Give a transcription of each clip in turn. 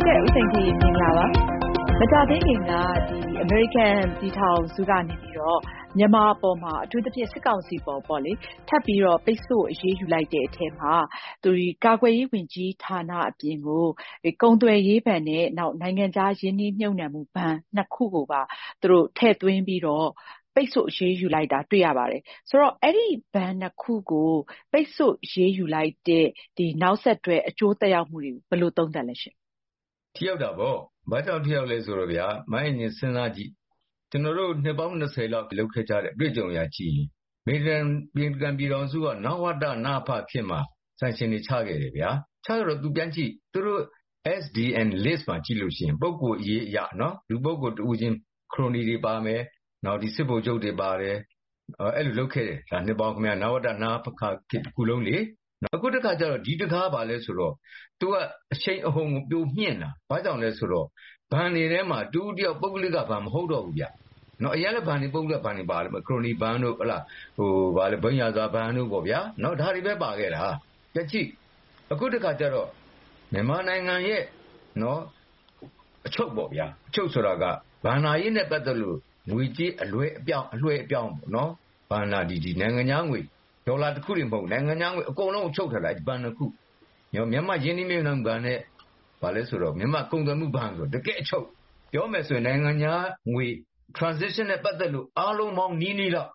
ကဲ့ဦးစိန်ကြီးမင်္ဂလာပါမကြသေးခင်ကဒီ American ပြည်ထောင်စုကနေပြီးတော့မြန်မာအပေါ်မှာအထူးသဖြင့်စစ်ကောင်စီပေါ်ပေါ့လေထပ်ပြီးတော့ပိတ်ဆို့အရေးယူလိုက်တဲ့အထက်မှာသူဒီကာကွယ်ရေးဝန်ကြီးဌာနအပြင်ကိုကုန်သွယ်ရေးဘဏ်နဲ့နောက်နိုင်ငံခြားရင်းနှီးမြှုပ်နှံမှုဘဏ်နှစ်ခုကိုပါသူတို့ထည့်သွင်းပြီးတော့ပိတ်ဆို့ရေးယူလိုက်တာတွေ့ရပါတယ်ဆိုတော့အဲ့ဒီဘဏ်နှစ်ခုကိုပိတ်ဆို့ရေးယူလိုက်တဲ့ဒီနောက်ဆက်တွဲအကျိုးသက်ရောက်မှုတွေဘယ်လိုသုံးသပ်လဲရှင်ထိရောက်တာပေါ့ဘာကြောင့်ထိရောက်လဲဆိုတော့ဗျာမိုင်းရင်စဉ်းစားကြည့်ကျွန်တော်တို့နှစ်ပေါင်း20လောက်လုပ်ခဲ့ကြတဲ့အတွေ့အကြုံအရကြည့်မေဒန်ပြည်တော်စုကနဝတနာဖဖြစ်မှာဆန်ရှင်တွေချခဲ့တယ်ဗျာချတော့သူပြန်ကြည့်သူတို့ SDN list မှာကြည့်လို့ရှိရင်ပုဂ္ဂိုလ်အရေးအရနော်လူပုဂ္ဂိုလ်တူချင်းခရိုနီတွေပါမယ်နောက်ဒီစစ်ဗိုလ်ချုပ်တွေပါတယ်အဲ့လိုလုပ်ခဲ့တယ်ဒါနှစ်ပေါင်းခင်ဗျာနဝတနာဖခခုလုံးလေအခုတစ်ခါကျတော့ဒီတစ်ခါပါလဲဆိုတော့သူကအချိန်အဟုန်ကိုပြိုမြင့်တာဘာကြောင့်လဲဆိုတော့ဘဏ်တွေထဲမှာတူတယောက်ပုဂ္ဂလိကဘဏ်မဟုတ်တော့ဘူးဗျနော်အရင်လည်းဘဏ်တွေပုဂ္ဂလိကဘဏ်တွေပါလေခရိုနီဘဏ်တို့ဟလာဘာလဲဘိညာစာဘဏ်တို့ပေါ့ဗျာနော်ဒါတွေပဲပါခဲ့တာကြည့်ကြည့်အခုတစ်ခါကျတော့မြန်မာနိုင်ငံရဲ့နော်အချုပ်ပေါ့ဗျာအချုပ်ဆိုတာကဘဏ္ဍာရေးနဲ့ပတ်သက်လို့ငွေကြေးအလွှဲအပြောင်းပေါ့နော်ဘဏ္ဍာဒီနိုင်ငံခြားငွေဒေါ်လာတစ်ခုတွေမဟုတ်နိုင်ငံခြားငွေအကုန်လုံးချုပ်ထားလိုက်ဘဏ်တစ်ခုမြန်မာရင်းနှီးမြှုပ်နှံမှုဘဏ်နဲ့ဘာလဲဆိုတော့မြန်မာကုန်သွယ်မှုဘဏ်ဆိုတကယ်အချုပ်ပြောမယ်ဆိုရင်နိုင်ငံခြားငွေ transition နဲ့ပတ်သက်လို့အားလုံးပေါင်းနီးလောက်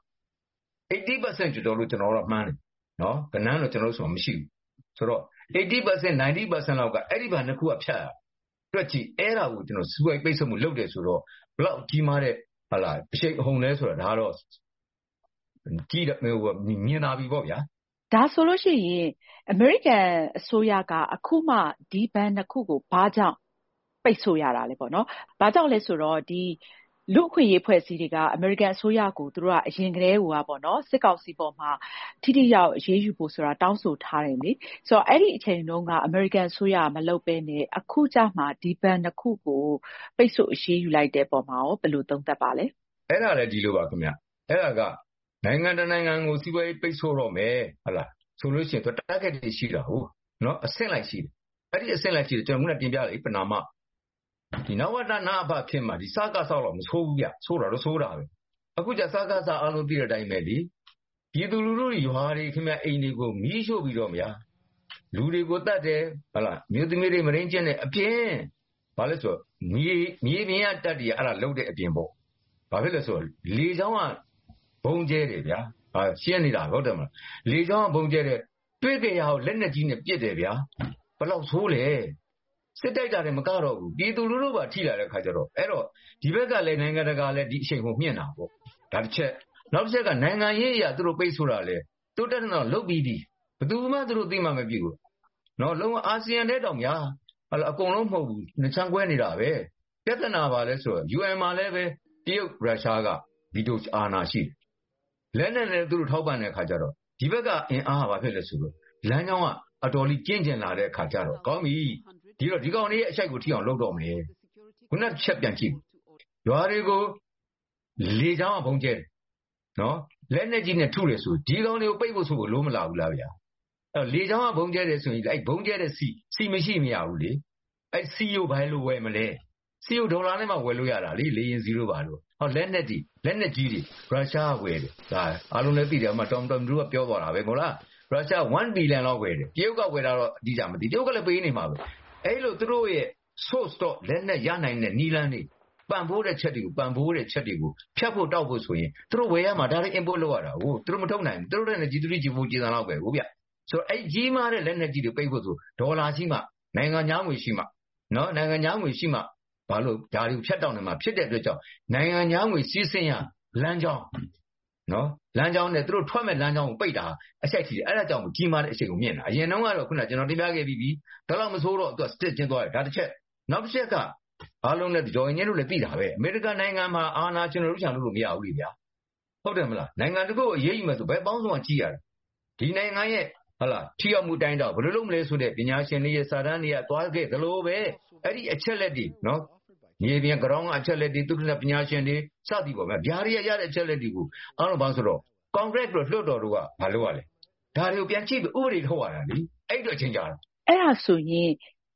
80% ကျော်လို့ကျွန်တော်တို့မှန်းတယ်နော်ကဏ္ဍတော့ကျွန်တော်တို့ဆိုမရှိဘူးဆိုတော့ 80% 90% လောက်ကအဲ့ဒီဘဏ်တစ်ခုကဖြတ်ရတွက်ကြည့်အဲ့ဒါကိုကျွန်တော်စုဝိုင်းပိတ်ဆို့မှုလုပ်တယ်ဆိုတော့ဘလောက်ကြီးမားတဲ့ဟာလာအရှိန်အဟုန်လဲဆိုတာဒါတော့ကြီးတယ်မြင်လာပြီပေါ့ဗျာဒါဆိုလို့ရှိရင်အမေရိကန်အစိုးရကအခုမှဒီဘဏ်နှစ်ခုကိုဘာကြောင့်ပိတ်ဆို့ရတာလဲပေါ့နော်။ဘာကြောင့်လဲဆိုတော့ဒီလူ့အခွင့်အရေးဖွဲ့စည်းတွေကအမေရိကန်အစိုးရကိုသူတို့ကအရင်ကတည်းကပေါ့နော်စစ်ကောင်စီပေါ်မှာထိထိရောက်အရေးယူဖို့ဆိုတာတောင်းဆိုထားတယ်လေ။ဆိုတော့အဲ့ဒီအချိန်တုန်းကအမေရိကန်အစိုးရမလုပ်ဘဲနဲ့အခုကျမှဒီဘဏ်နှစ်ခုကိုပိတ်ဆို့အရေးယူလိုက်တဲ့ပုံမှာရောဘယ်လိုသုံးသပ်ပါလဲ။အဲ့ဒါလည်းဒီလိုပါခင်ဗျ။အဲ့ဒါကနိုင်ငံတနိုင်ငံကိုစီးပွားရေးပိတ်ဆို့တော့မယ်ဟုတ်လားဆိုလို့ရှိရင်သူ target တွေရှိတာဟုတ်နော်အဆင့်လိုက်ရှိတယ်အဲ့ဒီအဆင့်လိုက်ရှိတယ်ကျွန်တော်ကတင်ပြလိုက်ပနာမဒီနဝတနာအဖဖြစ်မှာဒီစကားဆောက်တော့မဆိုးဘူးဗျဆိုးတာတော့ဆိုးတာပဲအခုကျစကားစားအားလုံးပြတဲ့အတိုင်းပဲလေပြည်သူလူထုရွာတွေခင်ဗျအိမ်တွေကိုမီးရှို့ပြီးတော့ဗျာလူတွေကိုတတ်တယ်ဟုတ်လားမြို့သမီးတွေမရင်းကျင်းတဲ့အပြင်ဘာလဲဆိုမြေပြင်ကတတ်တယ်အဲ့ဒါလုံးတဲ့အပြင်ပေါ့ဘာဖြစ်လဲဆိုတော့လေချောင်းကဘုံကျဲတယ်ဗျာရှင်းနေတာဟုတ်တယ်မလားလေချောင်းကဘုံကျဲတယ်တွေးကြရအောင်လက်နဲ့ကြီးနဲ့ပြစ်တယ်ဗျာဘလောက်ဆိုးလဲစစ်တိုက်တာတွေမကတော့ဘူးပြည်သူလူထုပါထိလာတဲ့ခါကျတော့အဲ့တော့ဒီဘက်ကလည်းနိုင်ငံတကာလည်းဒီအချိန်ကိုမြင့်တာပေါ့ဒါတစ်ချက်နောက်တစ်ချက်ကနိုင်ငံရေးအရာသူတို့ပိတ်ဆို့တာလေတိုးတက်တော့လုတ်ပြီးပြီဘယ်သူမှသူတို့သိမှမပြည့်ဘူးနော်လုံးဝအာဆီယံတဲ့တောင်များအကုန်လုံးမဟုတ်ဘူးနှချမ်းကွဲနေတာပဲပြဿနာပါလဲဆိုတော့ UN မှာလည်းပဲတရုတ်ရုရှားကဒီတို့အာဏာရှိတယ်လက်နဲ့လည်းသူတို့ထောက်ပံ့တဲ့အခါကျတော့ဒီဘက်ကအင်အားကဘာဖြစ်လဲဆိုတော့လမ်းကြောင်းကအတော်လေးကျင့်ကျင်လာတဲ့အခါကျတော့ကောင်းပြီဒီကောင်လေးရဲ့အရှိုက်ကိုထိအောင်လုပ်တော့မယ်ခုနချက်ပြန်ကြည့်ရွာတွေကိုလေချောင်းကဘုံကျဲတယ်နော်လက်နဲ့ကြီးနဲ့ထုတယ်ဆိုဒီကောင်တွေကိုပိတ်ဖို့ဆိုလို့မလာဘူးလားဗျာအဲ့လေချောင်းကဘုံကျဲတယ်ဆိုရင်အဲ့ဘုံကျဲတဲ့စီမရှိမရဘူးလေအဲ့စီကိုဘယ်လိုဝယ်မလဲစီကိုဒေါ်လာနဲ့မှဝယ်လို့ရတာလေလေရင်0ပါလို့ဟောလက်နဲ့ကြီးတွေရုရှားဝယ်တယ်ဒါအားလုံးလည်းသိတယ်အမတော်တို့ကပြောသွားတာပဲမဟုတ်လားရုရှား1 billion လောက်ဝယ်တယ်တရုတ်ကဝယ်တာတော့အတိအကျမသိတရုတ်ကလည်းပေးနေမှာပဲအဲ့လိုသူတို့ရဲ့ source တော့လက်နဲ့ရနိုင်တဲ့နီလန်းတွေပံ့ပိုးတဲ့ချက်တွေကိုဖြတ်ဖို့တောက်ဖို့ဆိုရင်သူတို့ဝယ်ရမှာဒါတွေ import လုပ်ရတာဟုတ်သူတို့မထုတ်နိုင်ဘူးသူတို့နဲ့G3 G4 G3 လောက်ပဲဟုတ်ဗျဆိုတော့အဲ့ကြီးမားတဲ့လက်နဲ့ကြီးတွေပိတ်ဖို့ဆိုဒေါ်လာရှိမှနိုင်ငံခြားငွေရှိမှနော်နိုင်ငံခြားငွေရှိမှဘာလို့ဒါတွေကိုဖြတ်တောက်နေမှာဖြစ်တဲ့အတွက်ကြောင့်နိုင်ငံခြားငွေစီးဆင်းရလမ်းကြောင်းနော်လမ်းကြောင်းနဲ့သူတို့ထွက်မဲ့လမ်းကြောင်းကိုပိတ်တာအချက်ကြီးတယ်အဲ့ဒါကြောင့်ကြီးမားတဲ့အချိန်ကိုမြင်တာအရင်တော့ကတော့ခုနကျွန်တော်တင်ပြခဲ့ပြီးဒါတော့မဆိုးတော့သူက stick ကျင်းသွားတယ်ဒါတစ်ချက်နောက်တစ်ချက်ကအားလုံးနဲ့ကြော်ရင်ကျင်းတို့လည်းသိတာပဲအမေရိကန်နိုင်ငံမှာအာဏာကျွန်တော်တို့ချန်လို့မရဘူးလေဗျာဟုတ်တယ်မလားနိုင်ငံတခုကိုအရေးယူမယ်ဆိုဘယ်ပေါင်းစုံကကြီးရတယ်ဒီနိုင်ငံရဲ့ဟုတ်လားထိရောက်မှုတိုင်းတော့ဘယ်လိုလုပ်မလဲဆိုတဲ့ပညာရှင်တွေရဲ့စာတမ်းတွေကသွားခဲ့သလိုပဲအဲ့ဒီအချက်လက်တွေနော်မြေပြင်ကြောင်းကအချက်လက်တွေသူတို့ပညာရှင်တွေစသည်ပေါ့ဗျာဗျာတွေရတဲ့အချက်လက်တွေကိုအားလုံးဘာဆိုတော့ကွန်ဂရက်တို့လွှတ်တော်တို့ကဘာလုပ်ရလဲဒါတွေကိုပြန်ကြည့်ပြီးဥပဒေထုတ်ရတာလေအဲ့တော့ချင်းကြတာအဲ့ဒါဆိုရင်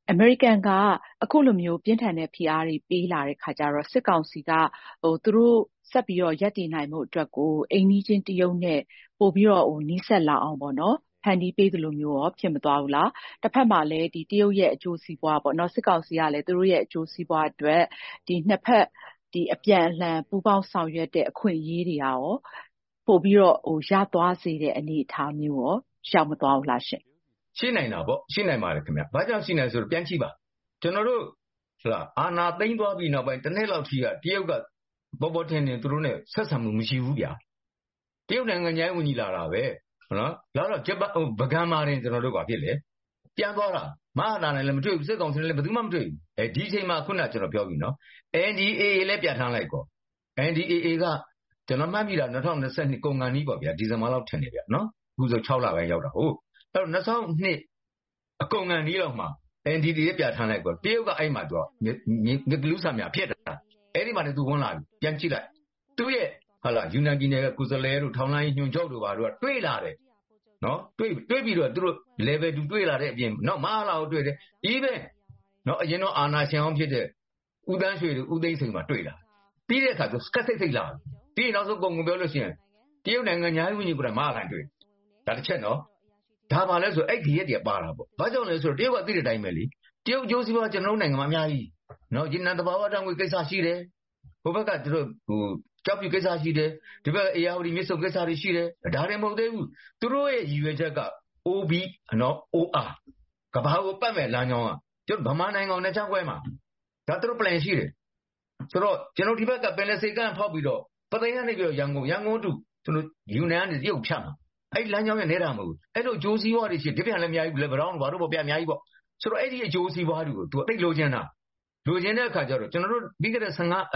အမေရိကန်ကအခုလိုမျိုးပြင်းထန်တဲ့ဖိအားတွေပေးလာတဲ့ခါကျတော့စစ်ကောင်စီကသူတို့ဆက်ပြီးတော့ရပ်တည်နိုင်မှုအတွက်ကိုအိမ်နီးချင်းတရုတ်နဲ့ပို့ပြီးတော့နီးစပ်လာအောင်ပေါ့နော်ဖန်တီးပေးသလိုမျိုးရောဖြစ်မသွားဘူးလားတစ်ဖက်မှာလည်းဒီတရုတ်ရဲ့အကျိုးစီးပွားပေါ့နော်စစ်ကောင်စီကလည်းသူတို့ရဲ့အကျိုးစီးပွားအတွက်ဒီနှစ်ဖက်ဒီအပြန်အလှန်ပူးပေါင်းဆောင်ရွက်တဲ့အခွင့်အရေးတွေရောပို့ပြီးတော့ရသွားစေတဲ့အနေအထားမျိုးရောရောက်မသွားဘူးလားရှင်ရှိနိုင်တာပေါ့ရှိနိုင်ပါတယ်ခင်ဗျဘာကြောင့်ရှိနိုင်ဆိုတော့ပြန်ကြည့်ပါကျွန်တော်တို့အာနာသိမ့်သွားပြီးနောက်ပိုင်းတစ်နှစ်လောက်ထိကတရုတ်ကပေါ်ထင်းနေသူတို့နဲ့ဆက်ဆံမှုမရှိဘူးဗျာတရုတ်နိုင်ငံခြားရေးဝန်ကြီးလာတာပဲဟုတ်နော်လာတော့ဂျပန်ဗကံမာရင်ကျွန်တော်တို့ကဖြစ်လေပြန်သွားတာမဟာနာနဲ့လည်းမတွေ့ဘူးစစ်ကောင်စီနဲ့လည်းဘယ်သူမှမတွေ့ဘူးဒီအချိန်မှာခုနကျွန်တော်ပြောပြီနော် NDAA လည်းပြဋ္ဌာန်းလိုက်ကော NDAA ကကျွန်တော်မှတ်မိတာ2022ကုန်ကန်နီးပေါ့ဗျာဒီဇင်ဘာလောက်ထင်နေဗျာနော်အခုဆို6လပိုင်းရောက်တာဟုတ်အဲ့တော့2002အကုန်ကန်နီးလောက်မှာ NDAA ပြဋ္ဌာန်းလိုက်ကောတရုတ်ကအဲ့မှာသူကငကလူးဆာများဖြစ်တာအဲ့ဒီမှာလည်းသူဝင်လာပြီပြန်ကြည့်လိုက်သူ့ရဲ့ဟာလာယူနန်ပြည်နယ်ကကုစလဲတို့ထောင်လိုင်းညွန်ချုပ်တို့ဘာတို့ကတွေ့လာတယ်နော်တွေ့ပြီးတော့သူတို့ level 2တွေ့လာတဲ့အပြင်နော်မဟာလာကိုတွေ့တယ် even နော်အရင်တော့အာနာရှင်အောင်ဖြစ်တဲ့ဦးတန်းရွှေတို့ဦးသိန်းစိန်မှာတွေ့လာပြီးတဲ့အခါသူကတ်စိတ်လာပြီးနောက်ဆုံးပုံကုန်ပြောလို့ရှိရင်တရုတ်နိုင်ငံညာရေးဝန်ကြီးကမဟာလာတွေ့ဒါတစ်ချက်နော်ဒါပါလဲဆိုအဲ့ဒီရက်တည်းပါတာပေါ့ဘာကြောင့်လဲဆိုတော့တရုတ်ကသိတဲ့အတိုင်းပဲလေတရုတ်ကျိုးစီးပွားကျွန်တော်တို့နိုင်ငံမှာအများကြီးနော်ဒီနန်တဘာဝတံငွေကိစ္စရှိတယ်ဟိုဘက်ကသူတို့ကြောက်ပြကိစ္စရှိတယ်ဒီဘက်အေယာဝတီမြစ်ဆုံကိစ္စတွေရှိတယ်ဒါတွေမဟုတ်သေးဘူးသူတို့ရဲ့ရည်ရွယ်ချက်က OB နော် OR ကဘာကိုပတ်မဲ့လမ်းကြောင်းကကျွန်တော်ဗမာနိုင်ငံနဲ့ချောက်ခွဲမှာဒါသူတို့ plan ရှိတယ်ဆိုတော့ကျွန်တော်ဒီဘက်ကပင်လယ်စိတ်ကဖောက်ပြီးတော့ပသိမ်ကနေပြီးတော့ရန်ကုန်တူကျွန်တော်ယူနန်ကနေတရုတ်ဖြတ်မှာအဲ့လမ်းကြောင်းရဲ့နေတာမဟုတ်ဘူးအဲ့လိုအကျိုးစီးပွားတွေရှိဒီပြန်လည်းအများကြီးလေဘရောင်းဘာတို့ပေါ့ပြအများကြီးပေါ့ဆိုတော့အဲ့ဒီအကျိုးစီးပွားတွေကိုသူသိလိုချင်တာလိုချင်တဲ့အခါကျတော့ကျွန်တော်တို့ပြီးခဲ့တဲ့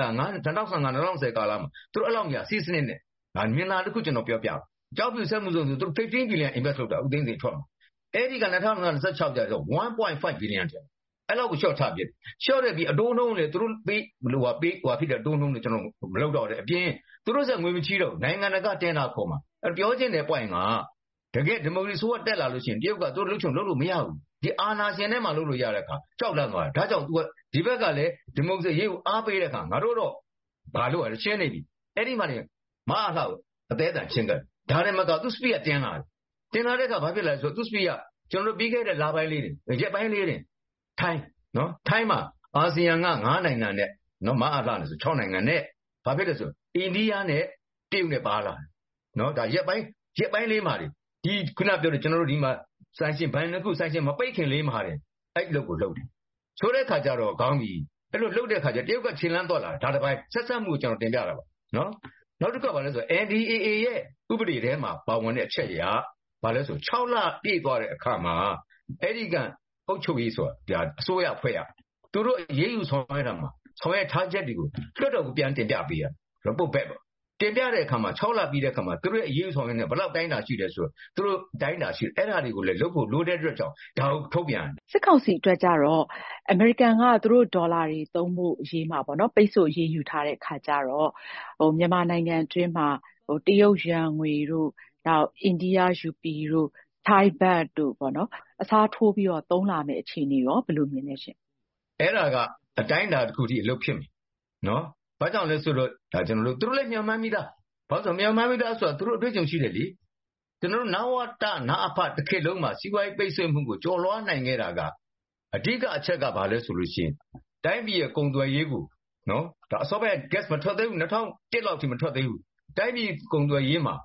2015-2010ကာလမှာသူတို့အဲ့လောက်များစီးစနစ်နဲ့မြင်လာတစ်ခုကျွန်တော်ပြောပြကြောက်ပြဆက်မှုဆိုသူတို့15 billion invest လုပ်တာဦးသိန်းစိန်ထွက်မှာအဲ့ဒီက2026ကျတော့ 1.5 billion ကျအဲ့လောက်ကို short ထားပြshort ရပြီးအတိုးနှုံးလေသူတို့ပေးဖြစ်တဲ့အတိုးနှုံးတွေကျွန်တော်မလုပ်တော့တဲ့အပြင်သူတို့ဆက်ငွေမချီးတော့နိုင်ငံတကာတင်တာခေါ်မှာပြောချင်တဲ့ point ကတကယ်ဒီမိုကရေစီကတက်လာလို့ရှိရင်တရုတ်ကသူတို့လှုပ်ချုံလုပ်လို့မရဘူးဒီအာဏာရှင်ထဲမှာလုပ်လို့ရတဲ့အခါကြောက်လန့်သွားတာဒါကြောင့်သူကဒီဘက်ကလည်းဒီမိုကရေစီရေးကိုအားပေးတဲ့အခါငါတို့တော့ဘာလို့လဲရှင်းနေပြီအဲ့ဒီမှာနေမအားလှအသေးအံရှင်းတယ်ဒါနဲ့မကသူစပီကတင်းလာတဲ့အခါဘာဖြစ်လဲဆိုသူစပီကကျွန်တော်တို့ပြီးခဲ့တဲ့လပိုင်းလေးတွေရက်ပိုင်းလေးတွေထိုင်းနော်ထိုင်းမှာအာဆီယံက9နိုင်ငံနဲ့နော်မအားလှဆို6နိုင်ငံနဲ့ဘာဖြစ်လဲဆိုအိန္ဒိယနဲ့တရုတ်နဲ့ပါလာနော်ဒါရက်ပိုင်းလေးမှာဒီခုနပြောတဲ့ကျွန်တော်တို့ဒီမှာဆိုင်ရှင်ဘိုင်းနှစ်ခုဆိုင်ရှင်မပိတ်ခင်လေးမှာတယ်အဲ့ဒီလုပ်ကိုလုပ်တယ်ဆိုတဲ့ခါကျတော့ခေါင်းကြီးအဲ့လိုလုပ်တဲ့ခါကျတရုတ်ကခြေလန်းသွားလာဒါတစ်ပိုင်းဆက်ဆက်မှုကိုကျွန်တော်တင်ပြတာပါနော်နောက်တစ်ခါဘာလဲဆို NDAA ရဲ့ဥပဒေထဲမှာပါဝင်တဲ့အချက်အရဘာလဲဆို6လပြည့်သွားတဲ့အခါမှာအဲ့ဒီကအုပ်ချုပ်ရေးဆိုတာအစိုးရဖွဲ့ရသူတို့ရေးယူဆောင်ရွက်တာမှာဆောင်ရွက်ထားချက်တွေကိုလွှတ်တော်ကိုပြန်တင်ပြပေးရ report back ပေါ့တင်ပြတဲ့အခါမှာ6လပြီးတဲ့အခါမှာသူတို့ရဲ့အရေးဆောင်ရင်းနဲ့ဘယ်လောက်တိုင်းတာရှိတယ်ဆိုတော့သူတို့တိုင်းတာရှိအဲ့ဒါတွေကိုလည်းလုပ်ဖို့လိုတဲ့အတွက်ကြောင့်ဒါကိုထုတ်ပြန်စစ်ကောင်စီအတွက်ကြတော့အမေရိကန်ကသူတို့ဒေါ်လာတွေသုံးဖို့အရေးမှာပေါ့နော်ပိတ်ဆို့အရေးယူထားတဲ့အခါကျတော့မြန်မာနိုင်ငံအတွင်းမှာတရုတ်ယွမ်ငွေတို့နောက်အိန္ဒိယရူပီတို့ထိုင်းဘတ်တို့ပေါ့နော်အစားထိုးပြီးတော့သုံးလာမယ့်အခြေအနေရောဘယ်လိုမြင်လဲရှင်အဲ့ဒါကအတိုင်းတာတစ်ခုထိအလုပ်ဖြစ်မယ်နော်ဘာကြောင့်လဲဆိုတော့ဒါကျွန်တော်တို့သူတို့လည်းညှော်မှန်းမိသားဘာလို့ဆိုညှော်မှန်းမိသားဆိုတော့သူတို့အတွေ့အကြုံရှိတယ်လေကျွန်တော်တို့နဝတနာအဖတစ်ခေတ်လုံးမှာစီးပွားရေးပိတ်ဆို့မှုကိုကျော်လွှားနိုင်ခဲ့တာကအဓိကအချက်ကဘာလဲဆိုလို့ရှိရင်တိုင်းပြည်ရဲ့ကုန်သွယ်ရေးကိုနော်ဒါအစောပိုင်း gas မထွက်သေးဘူး2001လောက်ထိမထွက်သေးဘူးတိုင်းပြည်ကုန်သွယ်ရေးမှာ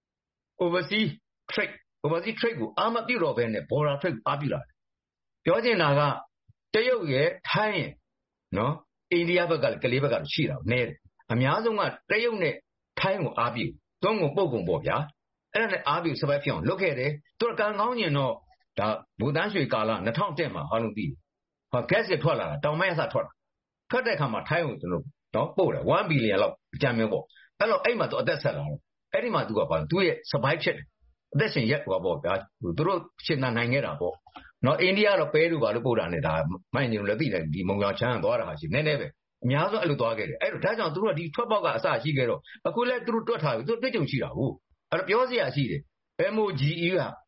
overseas trade ကိုအားမပြုတော့ဘဲနဲ့ border trade အားပြုလာတယ်ပြောချင်တာကတရုတ်ရဲ့ထိုင်းရဲ့နော်အိန္ဒိယဘက်ကကလေးဘက်ကရှိတာနဲတယ်အများဆုံးကတရုတ်နဲ့ထိုင်းကိုအားပြုသုံးကုန်ပုတ်ကုန်ပေါ့ဗျာအဲ့ဒါနဲ့အားပြုစပိုက်ဖြစ်အောင်လုပ်ခဲ့တယ်သူကကံကောင်းကျင်တော့ဒါဘူတန်းရွှေကာလ2010မှာအားလုံးသိတယ်ဟော gas ထွက်လာတာတောင်မဲအစထွက်တဲ့အခါမှာထိုင်းကိုကျွန်တော်နော်ပို့တယ်1 billion လောက်အကြမ်းမျိုးပေါ့အဲ့တော့အဲ့မှာသူအသက်ဆက်လာတယ်အဲ့ဒီမှာသူကဘာသူရဲ့ survive ဖြစ်တယ်အသက်ရှင်ရက်ပေါ့ဗျာသူတို့ရှင်သန်နိုင်ခဲ့တာပေါ့နော်အိန္ဒိယကတော့ပဲလို့ဘာလို့ပို့တာနဲ့ဒါမိုင်းနေလို့လည်းသိတယ်ဒီမုံရောင်ချမ်းသွားတာဟာရှိနည်းနည်းပဲအများဆုံးအဲ့လိုသွားခဲ့တယ်အဲ့တော့ဒါကြောင့်သူတို့ကဒီထွက်ပေါက်ကအစရှိခဲ့တော့အခုလဲသူတို့တွက်ထားပြီသူတို့တွေ့ကြုံရှိတာဟုတ်အဲ့တော့ပြောစရာရှိတယ် MOGE က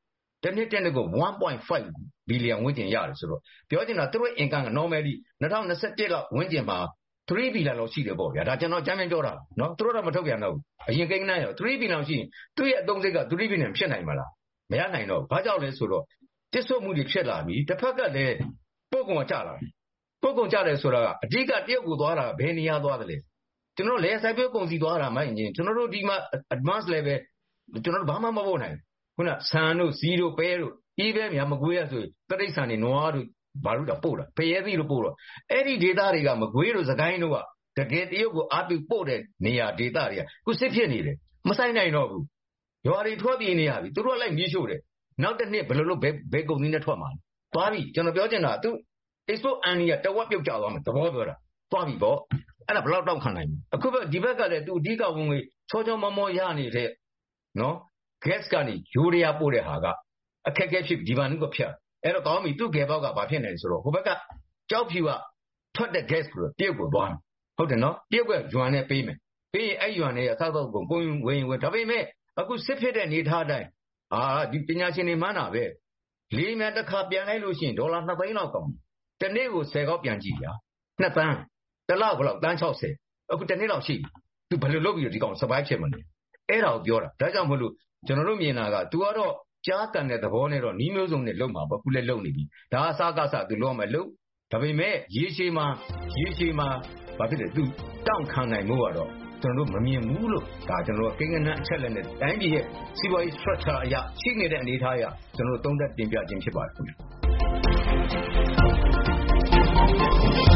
တစ်နှစ်ကို 1.5 billion ဝန်းကျင်ရတယ်ဆိုတော့ပြောချင်တာသူတို့ income က normally 2021လောက်ဝန်းကျင်မှာ3 billion လောက်ရှိတယ်ပေါ့ဗျာဒါကျွန်တော်ကြမ်းပြောတာနော်သူတို့တော့မထုတ်ပြန်တော့ဘူးအရင်ကိန်းနဲ့ရော3 billion ရှိရင်သူ့ရဲ့အသုံးစရိတ်က3 billion ဖြစ်နိုင်မှာလားမရနိုင်တော့ဘာကြောင့်လဲဆိုတော့တစ်ဆွတ်မှုတွေဖြစ်လာပြီတစ်ဖက်ကလည်းပို့ကုန်ကျလာတယ်ပို့ကုန်ကျတယ်ဆိုတာကအဓိကတရုတ်ကိုသွားတာဘယ်နေရာသွားတယ်လဲကျွန်တော်လေစိုက်ပျိုးကုန်စီသွားတာမှရင်ကျွန်တော်တို့ဒီမှာ advanced level ကျွန်တော်တို့ဘာမှမပို့နိုင်ခုနဆန်တို့စီတို့ပဲတို့အေးပဲများမကွေးရဆိုတရိတ်ဆန်တွေနွားတို့ဘာလို့တော့ပို့တာဖရဲသီးတို့ပို့တော့အဲ့ဒီဒေတာတွေကမကွေးတို့စကိုင်းတို့ကတကယ်တရုတ်ကိုအားပြုပို့တဲ့နေရာဒေတာတွေကခုစစ်ဖြစ်နေတယ်မဆိုင်နိုင်တော့ဘူးရွာတွေထွက်ပြေးနေရပြီသူတို့ကလိုက်မြေးရှို့တယ်နောက်တစ်နှစ်ဘယ်လိုလုပ်ဘယ်ကုန်သီးနဲ့ထွက်မှာသွားပြီကျွန်တော်ပြောချင်တာသူ export အန်ဒီကတဝက်ပြုတ်ကျသွားမယ်သဘောပြောတာသွားပြီပေါ့အဲ့ဒါဘယ်လောက်တောက်ခံနိုင်လဲအခုဒီဘက်ကလည်းသူအဓိကဝင်ငွေချောချောမောမောရနေတဲ့နော် gas ကနေယူရီးယားပို့တဲ့ဟာကအခက်အခဲဖြစ်ဒီဘာနုကဖြတ်အဲ့တော့ကောင်းပြီသူ့ကေပေါက်ကဘာဖြစ်နေလဲဆိုတော့ဟိုဘက်ကကြောက်ဖြူကထွက်တဲ့ gas ကိုတရုတ်ကိုသွားတယ်ဟုတ်တယ်နော်တရုတ်ကယွမ်နဲ့ပေးမယ်ပေးရင်အဲ့ယွမ်နဲ့အဆောက်အအုံကိုဝင်ဒါပေမဲ့အခုစစ်ဖြစ်တဲ့နေထားတိုင်းဒီပညာရှင်တွေမှန်းတာပဲလေးမြန်တစ်ခါပြန်လိုက်လို့ရှိရင်ဒေါ်လာ2သိန်းလောက်ကောင်းတယ်တစ်နေ့ကို10ကောက်ပြန်ကြည့်ဗျာ2သန်းတစ်လောက်ဘယ်လောက်တန်း60အခုတစ်နေ့လောက်ရှိသူဘယ်လိုလုပ်ပြီးဒီကောင် survive ဖြစ်မလဲအဲ့ဒါကိုပြောတာဒါကြောင့်မလို့ကျွန်တော်တို့မြင်တာက तू ကတော့ကြားကန်တဲ့သဘောနဲ့တော့နီးမျိုးစုံနဲ့လုံမှာပေါ့ခုလည်းလုံနေပြီဒါအစားကစား तू လုံးမယ်လုံဒါပေမဲ့ရေရှည်မှာဘာဖြစ်လဲ तू တောင့်ခံနိုင်မှုကတော့ကျွန်တော်တို့မမြင်ဘူးလို့ဒါကျွန်တော်တို့ကိန်းဂဏန်းအချက်လက်နဲ့တိုင်းပြည်ရဲ့စီးပွားရေး structure အရရှိနေတဲ့အနေအထားအရကျွန်တော်တို့သုံးသပ်တင်ပြခြင်းဖြစ်ပါတယ်ခင်ဗျာ